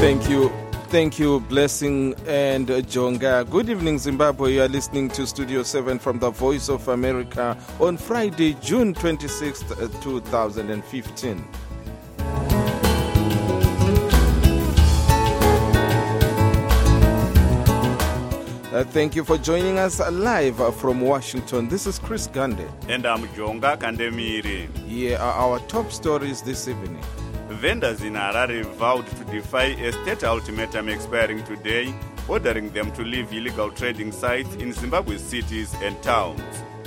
Thank you, Blessing and Jonga. Good evening, Zimbabwe. You are listening to Studio 7 from the Voice of America on Friday, June 26th, 2015. Thank you for joining us live from Washington. This is Chris Gande. And I'm Jonga Kandemiri. Here are our top stories this evening. Vendors in Harare vowed to defy a state ultimatum expiring today, ordering them to leave illegal trading sites in Zimbabwe's cities and towns.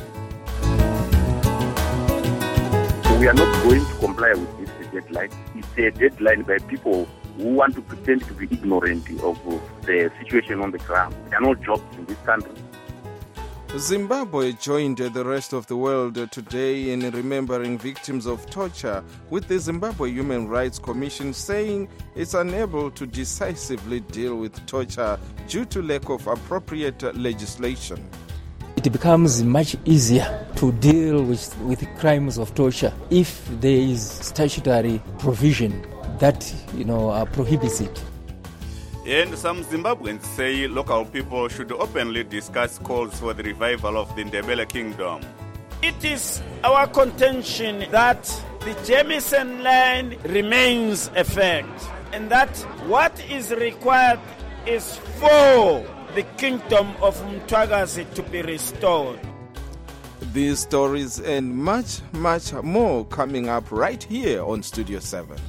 We are not going to comply with this deadline. It's a deadline by people who want to pretend to be ignorant of the situation on the ground. There are no jobs in this country. Zimbabwe joined the rest of the world today in remembering victims of torture, with the Zimbabwe Human Rights Commission saying it's unable to decisively deal with torture due to lack of appropriate legislation. It becomes much easier to deal with crimes of torture if there is statutory provision that prohibits it. And some Zimbabweans say local people should openly discuss calls for the revival of the Ndebele Kingdom. It is our contention that the Jameson line remains a fact, and that what is required is for the kingdom of Mtwagazi to be restored. These stories and much, much more coming up right here on Studio 7.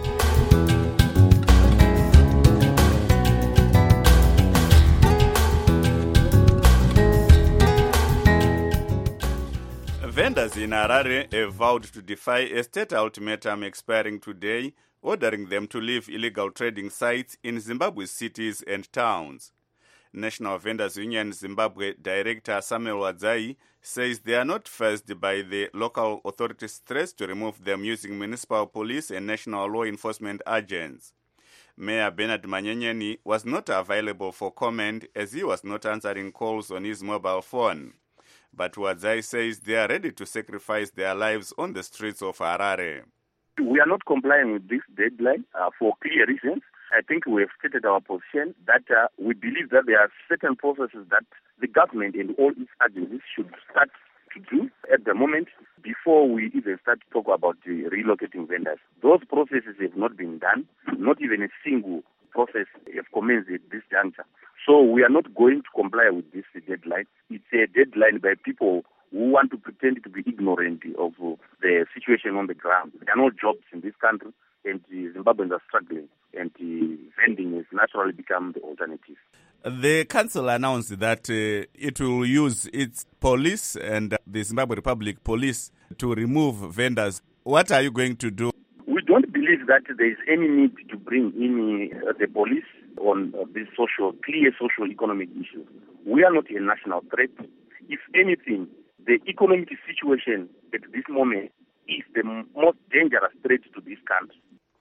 Vendors in Harare have vowed to defy a state ultimatum expiring today, ordering them to leave illegal trading sites in Zimbabwe's cities and towns. National Vendors Union Zimbabwe Director Samuel Wadzai says they are not fazed by the local authorities' threats to remove them using municipal police and national law enforcement agents. Mayor Bernard Manyenyeni was not available for comment as he was not answering calls on his mobile phone. But Wadzai says they are ready to sacrifice their lives on the streets of Harare. We are not complying with this deadline for clear reasons. I think we have stated our position that we believe that there are certain processes that the government and all its agencies should start to do at the moment before we even start to talk about relocating vendors. Those processes have not been done. Not even a single process have commenced at this juncture. So we are not going to comply with this deadline. It's a deadline by people who want to pretend to be ignorant of the situation on the ground. There are no jobs in this country, and the Zimbabweans are struggling, and vending has naturally become the alternative. The council announced that it will use its police and the Zimbabwe Republic Police to remove vendors. What are you going to do? We don't believe that there is any need to bring in the police on these clear social-economic issues. We are not a national threat. If anything, the economic situation at this moment is the most dangerous threat to this country.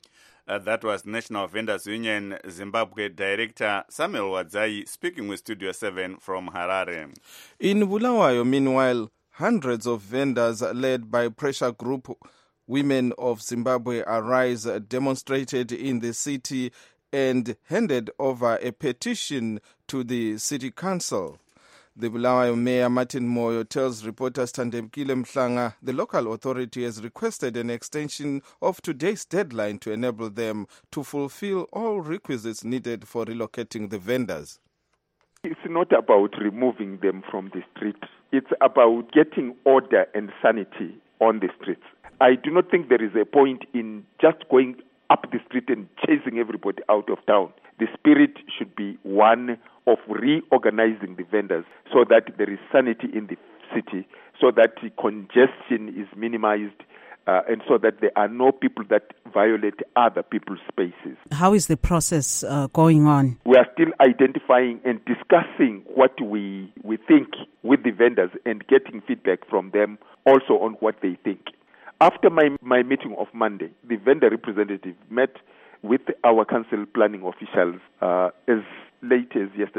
That was National Vendors Union Zimbabwe Director Samuel Wadzai speaking with Studio 7 from Harare. In Bulawayo, meanwhile, hundreds of vendors led by pressure group Women of Zimbabwe Arise demonstrated in the city and handed over a petition to the city council. The Bulawayo Mayor Martin Moyo tells reporter Tandemkile Mhlanga the local authority has requested an extension of today's deadline to enable them to fulfill all requisites needed for relocating the vendors. It's not about removing them from the street. It's about getting order and sanity on the streets. I do not think there is a point in just going up the street and chasing everybody out of town. The spirit should be one of reorganizing the vendors so that there is sanity in the city, so that the congestion is minimized, and so that there are no people that violate other people's spaces. How is the process going on? We are still identifying and discussing what we think with the vendors and getting feedback from them also on what they think. After my meeting of Monday, the vendor representative met with our council planning officials as late as yesterday.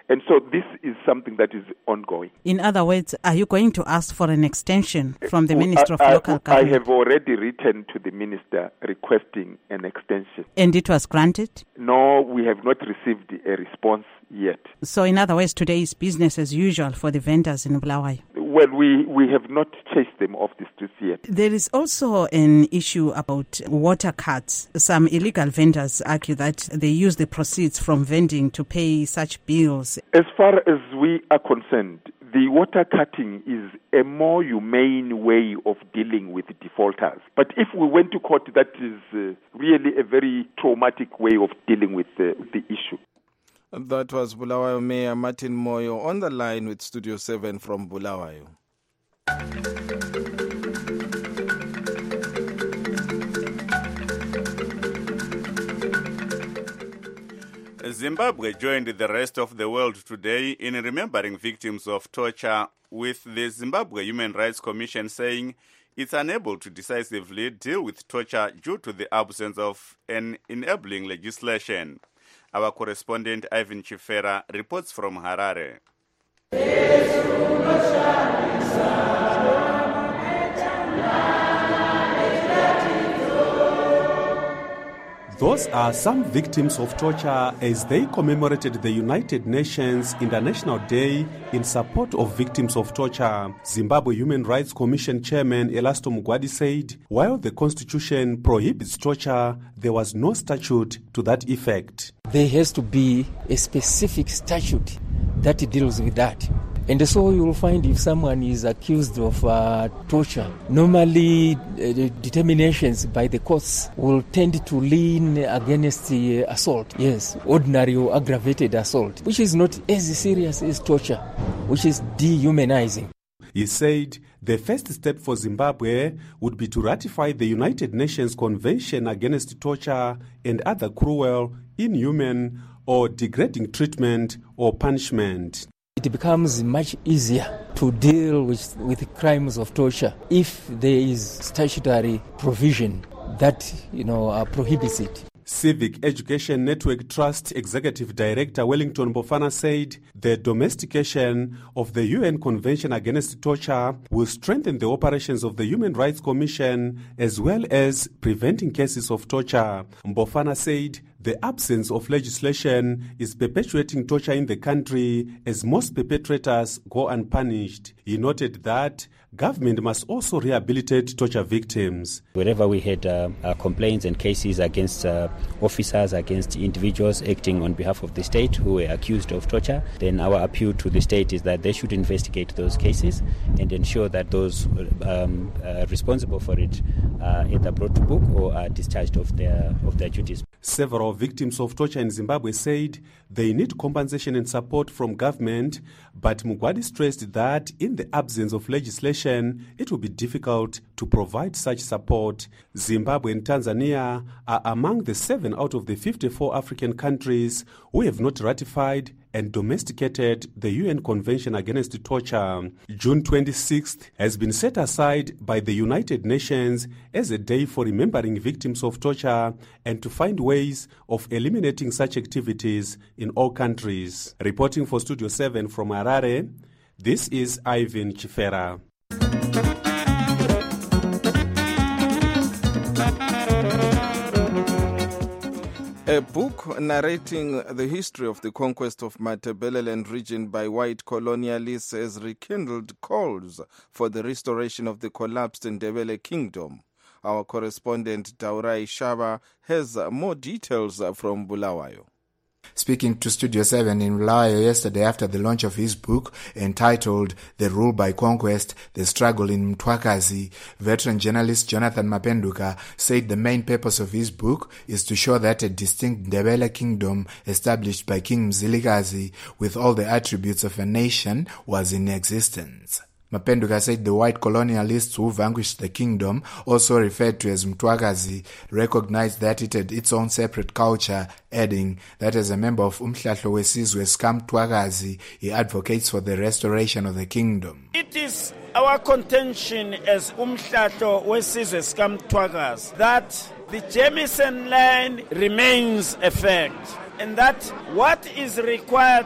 And so this is something that is ongoing. In other words, are you going to ask for an extension from the Minister of Local Government? I have already written to the Minister requesting an extension. And it was granted? No, we have not received a response yet. So in other words, today is business as usual for the vendors in Bulawayo? Well, we have not chased them off the streets yet. There is also an issue about water cards. Some illegal vendors argue that they use the proceeds from vending to pay such bills. As far as we are concerned, the water cutting is a more humane way of dealing with defaulters. But if we went to court, that is really a very traumatic way of dealing with the issue. That was Bulawayo Mayor Martin Moyo on the line with Studio 7 from Bulawayo. Zimbabwe joined the rest of the world today in remembering victims of torture, with the Zimbabwe Human Rights Commission saying it's unable to decisively deal with torture due to the absence of an enabling legislation. Our correspondent Ivan Chifera reports from Harare. Those are some victims of torture as they commemorated the United Nations International Day in support of victims of torture. Zimbabwe Human Rights Commission Chairman Elasto Mugwadi said, while the constitution prohibits torture, there was no statute to that effect. There has to be a specific statute that deals with that. And so you will find if someone is accused of torture, normally determinations by the courts will tend to lean against the assault. Yes, ordinary or aggravated assault, which is not as serious as torture, which is dehumanizing. He said the first step for Zimbabwe would be to ratify the United Nations Convention Against Torture and Other Cruel, Inhuman, or Degrading Treatment or Punishment. It becomes much easier to deal with crimes of torture if there is statutory provision that prohibits it. Civic Education Network Trust Executive Director Wellington Bofana said the domestication of the UN Convention Against Torture will strengthen the operations of the Human Rights Commission as well as preventing cases of torture. Bofana said the absence of legislation is perpetuating torture in the country as most perpetrators go unpunished. He noted that government must also rehabilitate torture victims. Wherever we had complaints and cases against officers, against individuals acting on behalf of the state who were accused of torture, then our appeal to the state is that they should investigate those cases and ensure that those responsible for it are either brought to book or are discharged of their duties. Several victims of torture in Zimbabwe said they need compensation and support from government, but Mugwadi stressed that in the absence of legislation, it will be difficult to provide such support. Zimbabwe and Tanzania are among the 7 out of the 54 African countries who have not ratified and domesticated the UN Convention Against Torture. June 26th has been set aside by the United Nations as a day for remembering victims of torture and to find ways of eliminating such activities in all countries. Reporting for Studio 7 from Harare, this is Ivan Chifera. A book narrating the history of the conquest of Matabeleland region by white colonialists has rekindled calls for the restoration of the collapsed Ndebele kingdom. Our correspondent Daurai Shaba has more details from Bulawayo. Speaking to Studio 7 in Bulawayo yesterday after the launch of his book entitled The Rule by Conquest, The Struggle in Mtwakazi, veteran journalist Jonathan Mapenduka said the main purpose of his book is to show that a distinct Ndebele kingdom established by King Mzilikazi with all the attributes of a nation was in existence. Mapenduka said the white colonialists who vanquished the kingdom, also referred to as Mtwakazi, recognized that it had its own separate culture, adding that as a member of Umhlahlo Wesizwe Mtwakazi, he advocates for the restoration of the kingdom. It is our contention as Umhlahlo Wesizwe Mtwakazi that the Jameson land remains a fact, and that what is required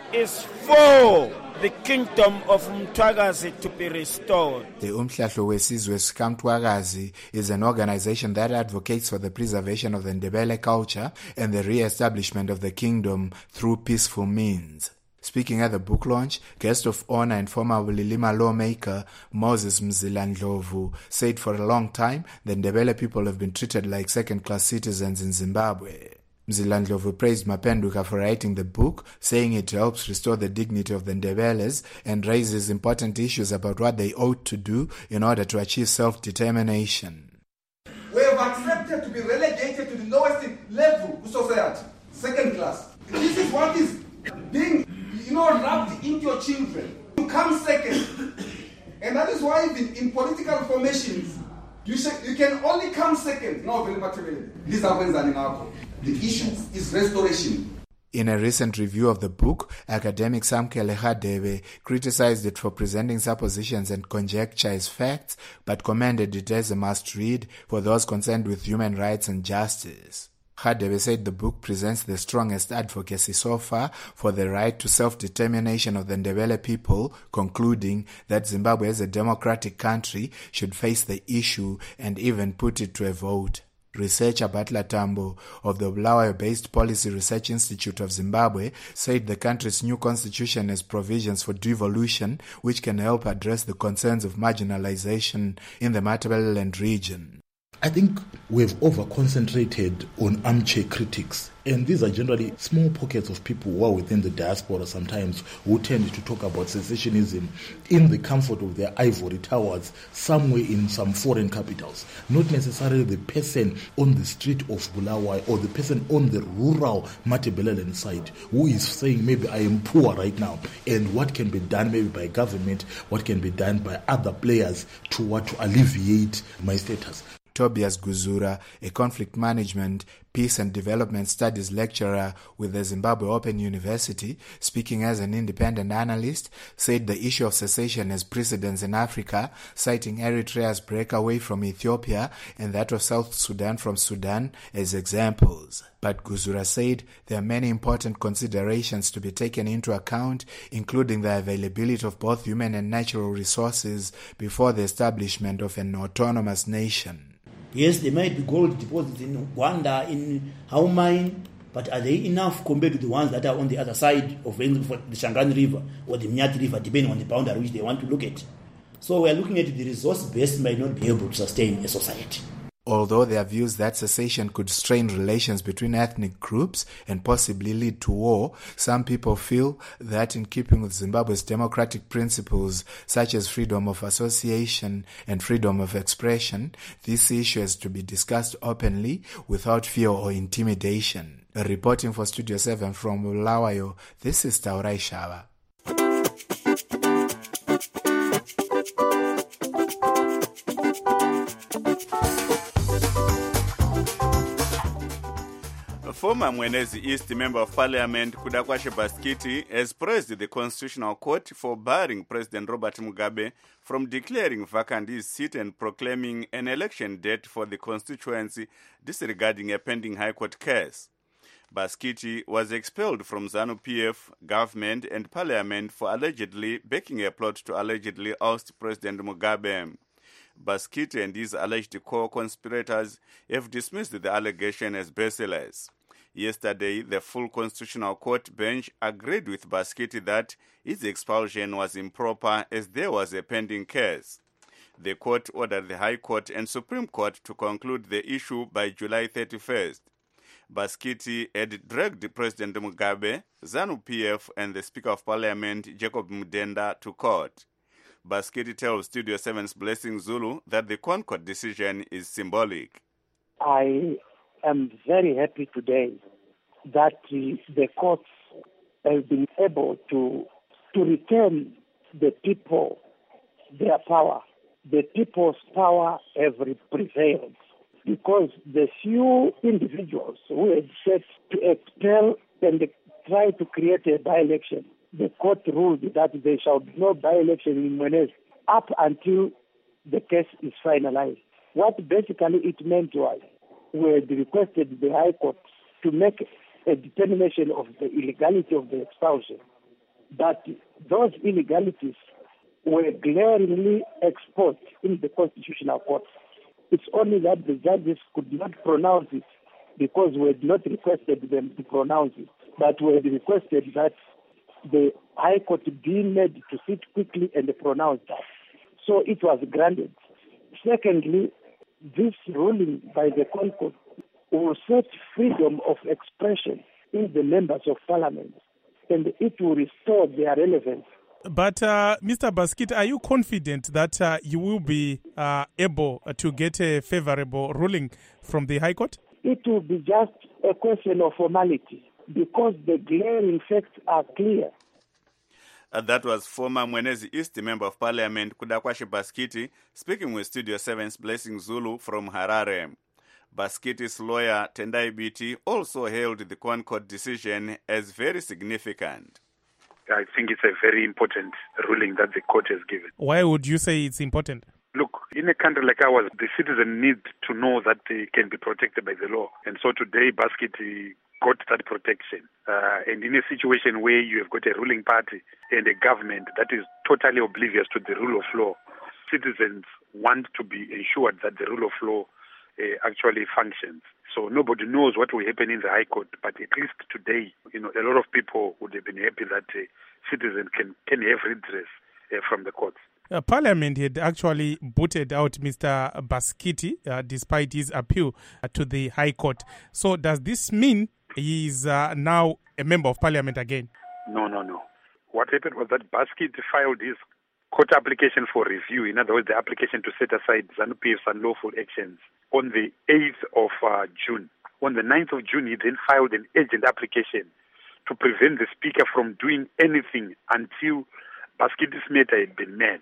is for the kingdom of Mtwagazi to be restored. The Umhlahlo Wesizwe Mtwagazi is an organization that advocates for the preservation of the Ndebele culture and the re-establishment of the kingdom through peaceful means. Speaking at the book launch, guest of honor and former Bulilima lawmaker Moses Mzila-Ndlovu said for a long time the Ndebele people have been treated like second-class citizens in Zimbabwe. Mzila-Ndlovu praised Mapenduka for writing the book, saying it helps restore the dignity of the Ndebeles and raises important issues about what they ought to do in order to achieve self-determination. We have accepted to be relegated to the lowest level of society, second class. This is what is being, rubbed into your children. You come second. And that is why even in political formations, you can only come second. No, very much. The issue is restoration. In a recent review of the book, academic Samkele Hadebe criticized it for presenting suppositions and conjecture as facts, but commended it as a must-read for those concerned with human rights and justice. Hadebe said the book presents the strongest advocacy so far for the right to self-determination of the Ndebele people, concluding that Zimbabwe as a democratic country should face the issue and even put it to a vote. Researcher Butler Tambo of the Bulawayo-based Policy Research Institute of Zimbabwe said the country's new constitution has provisions for devolution which can help address the concerns of marginalization in the Matabeleland region. I think we've over-concentrated on armchair critics, and these are generally small pockets of people who are within the diaspora sometimes who tend to talk about secessionism in the comfort of their ivory towers somewhere in some foreign capitals, not necessarily the person on the street of Bulawayo or the person on the rural Matabeleland side who is saying maybe I am poor right now and what can be done maybe by government, what can be done by other players to alleviate my status. Tobias Guzura, a conflict management, peace and development studies lecturer with the Zimbabwe Open University, speaking as an independent analyst, said the issue of secession has precedence in Africa, citing Eritrea's breakaway from Ethiopia and that of South Sudan from Sudan as examples. But Guzura said there are many important considerations to be taken into account, including the availability of both human and natural resources before the establishment of an autonomous nation. Yes, there might be gold deposits in Rwanda, in Hau Mine, but are they enough compared to the ones that are on the other side of the Shangani River or the Mnyati River, depending on the boundary which they want to look at? So we are looking at the resource base might not be able to sustain a society. Although there are views that secession could strain relations between ethnic groups and possibly lead to war, some people feel that in keeping with Zimbabwe's democratic principles such as freedom of association and freedom of expression, this issue is to be discussed openly without fear or intimidation. Reporting for Studio 7 from Bulawayo, this is Taurai Shava. Former Mwenezi East Member of Parliament Kudakwashe Baskiti has praised the Constitutional Court for barring President Robert Mugabe from declaring vacant his seat and proclaiming an election date for the constituency, disregarding a pending High Court case. Baskiti was expelled from ZANU-PF, government and parliament for allegedly backing a plot to allegedly oust President Mugabe. Baskiti and his alleged co-conspirators have dismissed the allegation as baseless. Yesterday, the full Constitutional Court bench agreed with Baskiti that his expulsion was improper as there was a pending case. The court ordered the High Court and Supreme Court to conclude the issue by July 31st. Baskiti had dragged President Mugabe, ZANU-PF and the Speaker of Parliament, Jacob Mudenda, to court. Baskiti tells Studio 7's Blessing Zulu that the Concord decision is symbolic. I am very happy today that the courts have been able to return the people their power. The people's power have prevailed because the few individuals who had set to expel and try to create a by-election, the court ruled that there shall be no by-election in Mwenezi up until the case is finalized. What basically it meant was we had requested the High Court to make a determination of the illegality of the expulsion. But those illegalities were glaringly exposed in the Constitutional Court. It's only that the judges could not pronounce it because we had not requested them to pronounce it, but we had requested that the High Court be made to sit quickly and pronounce that. So it was granted. Secondly, this ruling by the Court will set freedom of expression in the members of parliament, and it will restore their relevance. But, Mr. Baskit, are you confident that you will be able to get a favorable ruling from the High Court? It will be just a question of formality because the glaring facts are clear. That was former Mwenezi East Member of Parliament Kudakwashe Baskiti speaking with Studio 7's Blessing Zulu from Harare. Baskiti's lawyer Tendai Biti also hailed the Concord decision as very significant. I think it's a very important ruling that the court has given. Why would you say it's important? Look, in a country like ours, the citizen need to know that they can be protected by the law. And so today, Basket got that protection. And in a situation where you have got a ruling party and a government that is totally oblivious to the rule of law, citizens want to be ensured that the rule of law actually functions. So nobody knows what will happen in the High Court, but at least today, a lot of people would have been happy that citizens can have redress from the courts. Parliament had actually booted out Mr. Baskiti despite his appeal to the High Court. So does this mean he is now a member of Parliament again? No. What happened was that Baskiti filed his court application for review, in other words, the application to set aside ZANU-PF's unlawful actions, on the 8th of June. On the 9th of June, he then filed an urgent application to prevent the Speaker from doing anything until Baskiti's matter had been met.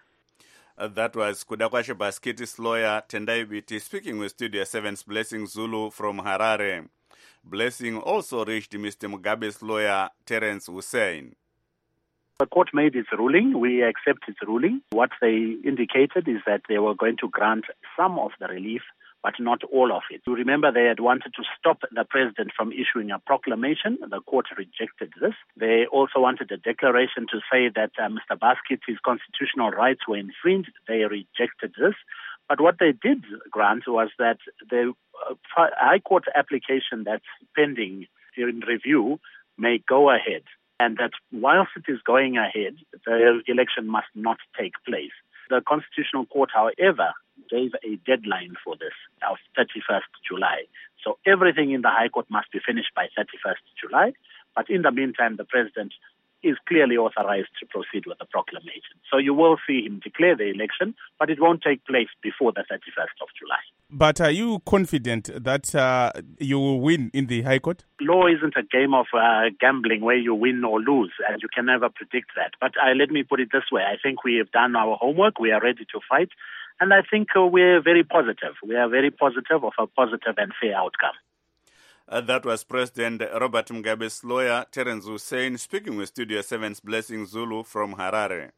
That was Kudakwashe Baskiti's lawyer Tendai Biti speaking with Studio 7's Blessing Zulu from Harare. Blessing also reached Mr. Mugabe's lawyer Terence Hussein. The court made its ruling. We accept its ruling. What they indicated is that they were going to grant some of the relief, but not all of it. You remember they had wanted to stop the president from issuing a proclamation. The court rejected this. They also wanted a declaration to say that Mr. Baskit's constitutional rights were infringed. They rejected this. But what they did grant was that the High Court application that's pending in review may go ahead, and that whilst it is going ahead, the election must not take place. The Constitutional Court, however, gave a deadline for this of 31st July. So everything in the High Court must be finished by 31st July. But in the meantime, the President is clearly authorized to proceed with the proclamation. So you will see him declare the election, but it won't take place before the 31st of July. But are you confident that you will win in the High Court? Law isn't a game of gambling where you win or lose, and you can never predict that. But let me put it this way. I think we have done our homework. We are ready to fight. And I think we're very positive. We are very positive of a positive and fair outcome. That was President Robert Mugabe's lawyer, Terence Hussein, speaking with Studio 7's Blessing Zulu from Harare.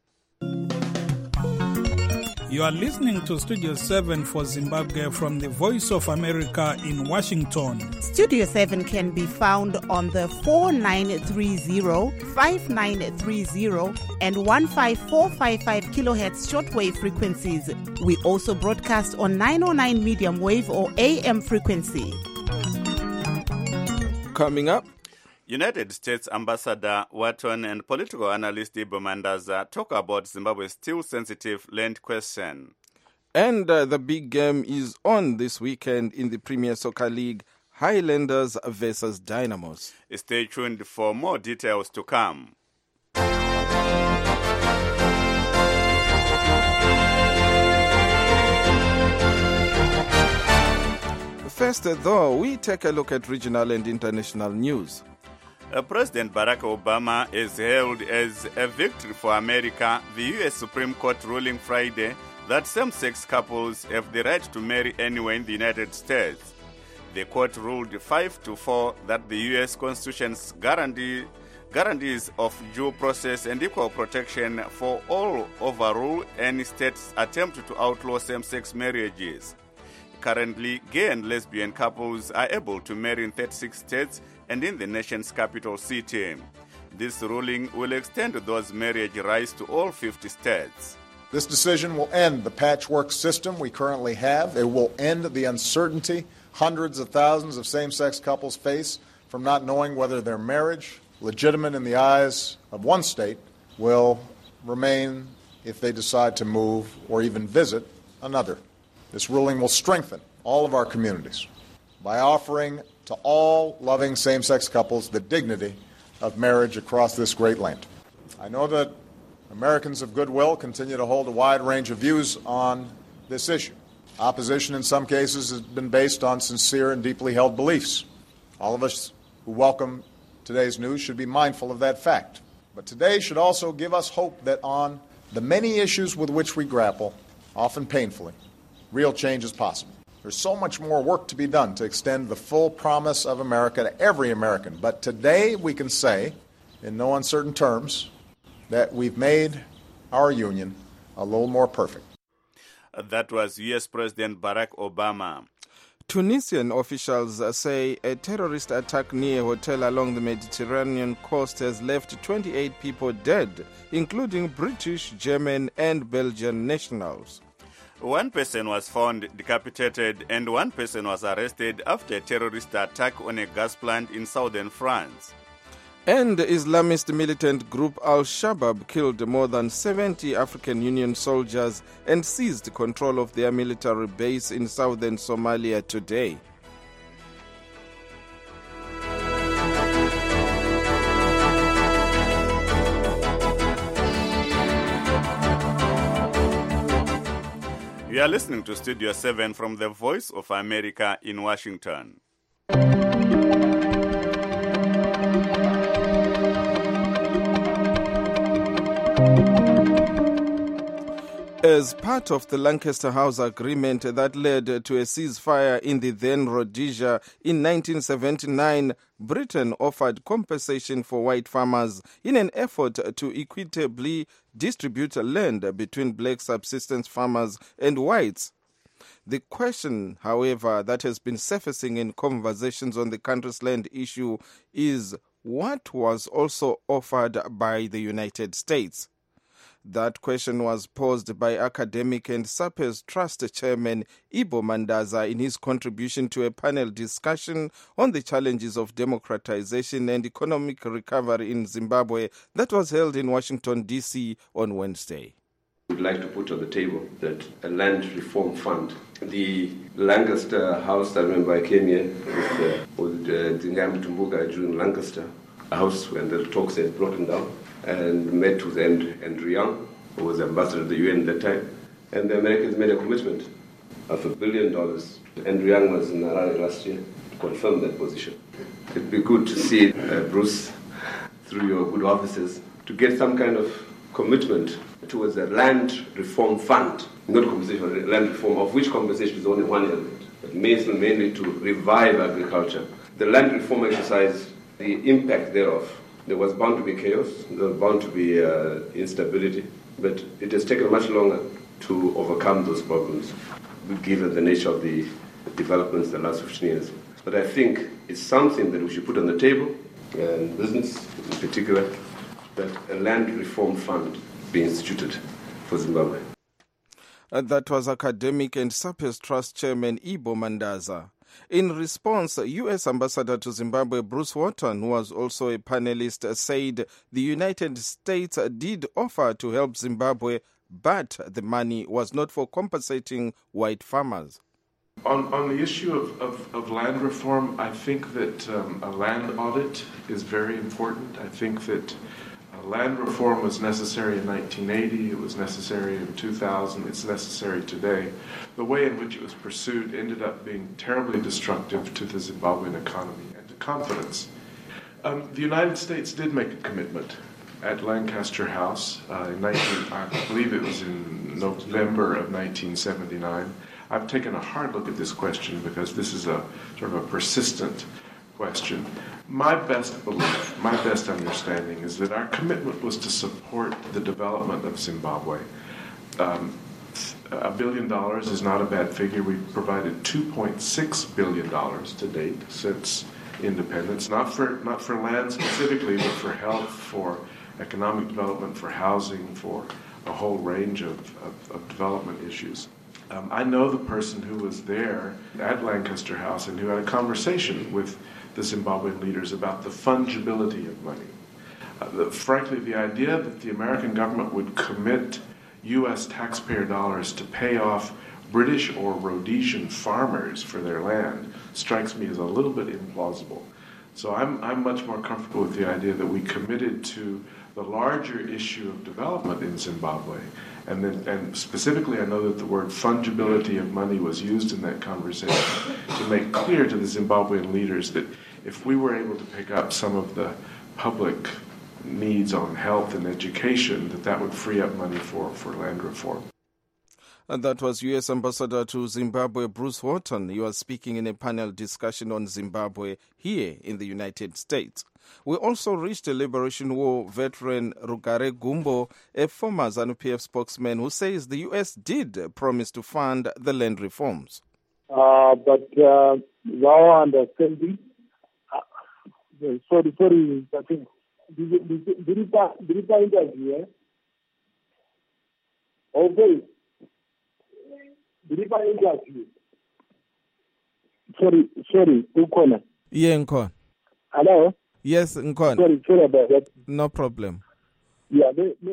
You are listening to Studio 7 for Zimbabwe from the Voice of America in Washington. Studio 7 can be found on the 4930, 5930 and 15455 kilohertz shortwave frequencies. We also broadcast on 909 medium wave or AM frequency. Coming up, United States Ambassador Wharton and political analyst Ibo Mandaza talk about Zimbabwe's still sensitive land question. And the big game is on this weekend in the Premier Soccer League, Highlanders versus Dynamos. Stay tuned for more details to come. First, though, we take a look at regional and international news. President Barack Obama is hailed as a victory for America, the U.S. Supreme Court ruling Friday that same-sex couples have the right to marry anywhere in the United States. The court ruled 5-4 that the U.S. Constitution's guarantees of due process and equal protection for all overrule any state's attempt to outlaw same-sex marriages. Currently, gay and lesbian couples are able to marry in 36 states and in the nation's capital city. this ruling will extend those marriage rights to all 50 states. This decision will end the patchwork system we currently have. It will end the uncertainty hundreds of thousands of same-sex couples face from not knowing whether their marriage, legitimate in the eyes of one state, will remain if they decide to move or even visit another. This ruling will strengthen all of our communities by offering to all loving same-sex couples the dignity of marriage across this great land. I know that Americans of goodwill continue to hold a wide range of views on this issue. Opposition in some cases has been based on sincere and deeply held beliefs. All of us who welcome today's news should be mindful of that fact. But today should also give us hope that on the many issues with which we grapple, often painfully, real change is possible. There's so much more work to be done to extend the full promise of America to every American. But today we can say, in no uncertain terms, that we've made our union a little more perfect. That was U.S. President Barack Obama. Tunisian officials say a terrorist attack near a hotel along the Mediterranean coast has left 28 people dead, including British, German, and Belgian nationals. One person was found decapitated and one person was arrested after a terrorist attack on a gas plant in southern France. And Islamist militant group Al-Shabaab killed more than 70 African Union soldiers and seized control of their military base in southern Somalia today. You are listening to Studio 7 from the Voice of America in Washington. As part of the Lancaster House Agreement that led to a ceasefire in the then Rhodesia in 1979, Britain offered compensation for white farmers in an effort to equitably distribute land between black subsistence farmers and whites. The question, however, that has been surfacing in conversations on the country's land issue is what was also offered by the United States. That question was posed by academic and SAPES Trust Chairman Ibo Mandaza in his contribution to a panel discussion on the challenges of democratization and economic recovery in Zimbabwe that was held in Washington, D.C. on Wednesday. We'd like to put on the table that a land reform fund. The Lancaster House, I remember I came here with Zingam Tumbuka during Lancaster, a house when the talks had broken down, and met with Andrew Young, who was ambassador to the UN at that time. And the Americans made a commitment of $1 billion. Andrew Young was in Harare last year to confirm that position. It'd be good to see, Bruce, through your good offices, to get some kind of commitment towards a land reform fund, not compensation, land reform, of which compensation is only one element, but mainly to revive agriculture. The land reform exercise, the impact thereof, there was bound to be chaos, there was bound to be instability, but it has taken much longer to overcome those problems, given the nature of the developments in the last 15 years. But I think it's something that we should put on the table, and business in particular, that a land reform fund be instituted for Zimbabwe. That was academic and SAPES Trust Chairman Ibo Mandaza. In response, U.S. Ambassador to Zimbabwe Bruce Wharton, who was also a panelist, said the United States did offer to help Zimbabwe, but the money was not for compensating white farmers. On the issue of land reform, I think that a land audit is very important. I think that land reform was necessary in 1980, it was necessary in 2000, it's necessary today. The way in which it was pursued ended up being terribly destructive to the Zimbabwean economy and to confidence. The United States did make a commitment at Lancaster House I believe it was in November of 1979. I've taken a hard look at this question because this is a sort of a persistent question. My best belief, my best understanding is that our commitment was to support the development of Zimbabwe. $1 billion is not a bad figure. We've provided $2.6 billion to date since independence, not for land specifically, but for health, for economic development, for housing, for a whole range of development issues. I know the person who was there at Lancaster House and who had a conversation with the Zimbabwean leaders about the fungibility of money. Frankly, the idea that the American government would commit U.S. taxpayer dollars to pay off British or Rhodesian farmers for their land strikes me as a little bit implausible. So I'm much more comfortable with the idea that we committed to the larger issue of development in Zimbabwe. And specifically, I know that the word fungibility of money was used in that conversation to make clear to the Zimbabwean leaders that if we were able to pick up some of the public needs on health and education, that would free up money for land reform. And that was U.S. Ambassador to Zimbabwe, Bruce Horton. He was speaking in a panel discussion on Zimbabwe here in the United States. We also reached a Liberation War veteran, Rugare Gumbo, a former ZANU-PF spokesman, who says the U.S. did promise to fund the land reforms. But our understanding, sorry, I think, did you find us here? Okay. Did you find us here? Sorry, Ukona. Yeah, Nkon. Hello? Yes, Nkon. Sorry about that. No problem. Yeah,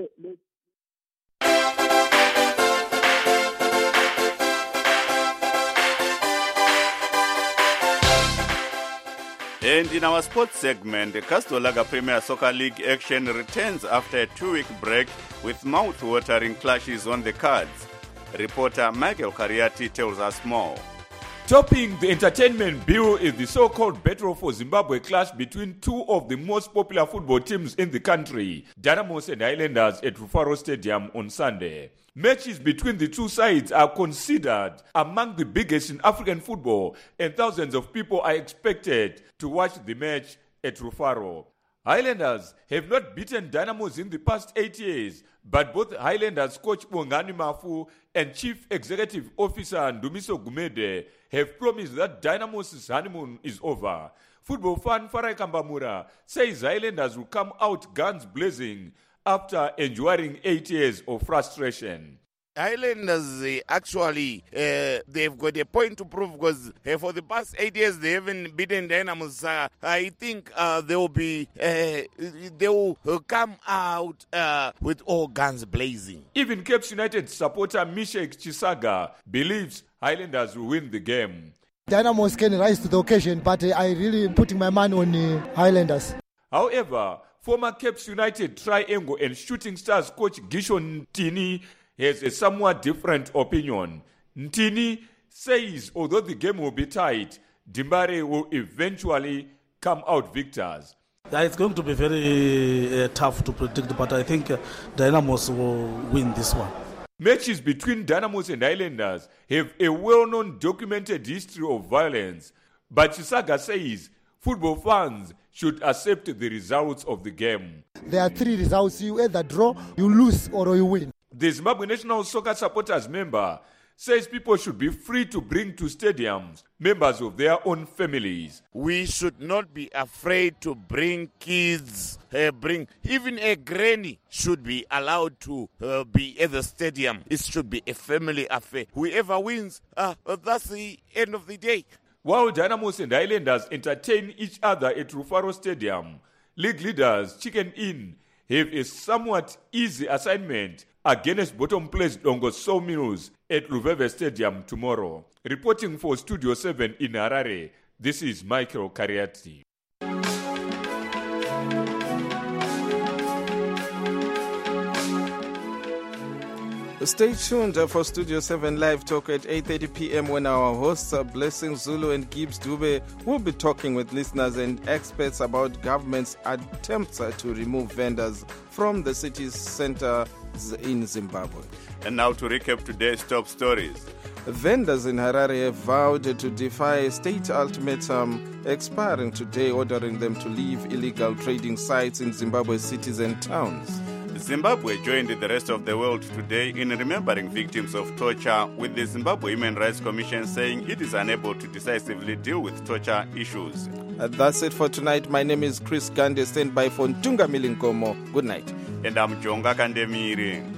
And in our sports segment, the Castolaga Premier Soccer League action returns after a 2-week break with mouth-watering clashes on the cards. Reporter Michael Kariati tells us more. Topping the entertainment bill is the so-called Battle for Zimbabwe clash between two of the most popular football teams in the country, Dynamos and Highlanders at Rufaro Stadium on Sunday. Matches between the two sides are considered among the biggest in African football, and thousands of people are expected to watch the match at Rufaro. Highlanders have not beaten Dynamos in the past 8 years, but both Highlanders coach Bongani Mafu and Chief Executive Officer Ndumiso Gumede have promised that Dynamos' honeymoon is over. Football fan Farai Kambamura says Highlanders will come out guns blazing after enduring 8 years of frustration. Highlanders actually they've got a point to prove because for the past 8 years they haven't beaten Dynamos. I think they will come out with all guns blazing. Even Cape United supporter Mishek Chisaga believes Highlanders will win the game. Dynamos can rise to the occasion, but I really am putting my money on Highlanders. However, former Cape United Triangle and Shooting Stars coach Gishon Ntini has a somewhat different opinion. Ntini says although the game will be tight, Dimbare will eventually come out victors. It's going to be very tough to predict, but I think Dynamos will win this one. Matches between Dynamos and Highlanders have a well-known documented history of violence, but Chisaga says football fans should accept the results of the game. There are 3 results. You either draw, you lose, or you win. The Zimbabwe National Soccer Supporters member says people should be free to bring to stadiums members of their own families. We should not be afraid to bring kids, even a granny should be allowed to be at the stadium. It should be a family affair. Whoever wins, that's the end of the day. While Dynamos and Highlanders entertain each other at Rufaro Stadium, league leaders Chicken Inn have a somewhat easy assignment against bottom place Dongo Sawmills at Luveve Stadium tomorrow. Reporting for Studio 7 in Harare, this is Michael Kariati. Stay tuned for Studio 7 Live Talk at 8:30 p.m. when our hosts Blessing Zulu and Gibbs Dube will be talking with listeners and experts about government's attempts to remove vendors from the city's centers in Zimbabwe. And now to recap today's top stories. Vendors in Harare have vowed to defy a state ultimatum expiring today, ordering them to leave illegal trading sites in Zimbabwe's cities and towns. Zimbabwe joined the rest of the world today in remembering victims of torture, with the Zimbabwe Human Rights Commission saying it is unable to decisively deal with torture issues. That's it for tonight. My name is Chris Gande. Stand by for Ntunga Milinkomo. Good night. And I'm Jonga Kandemiri.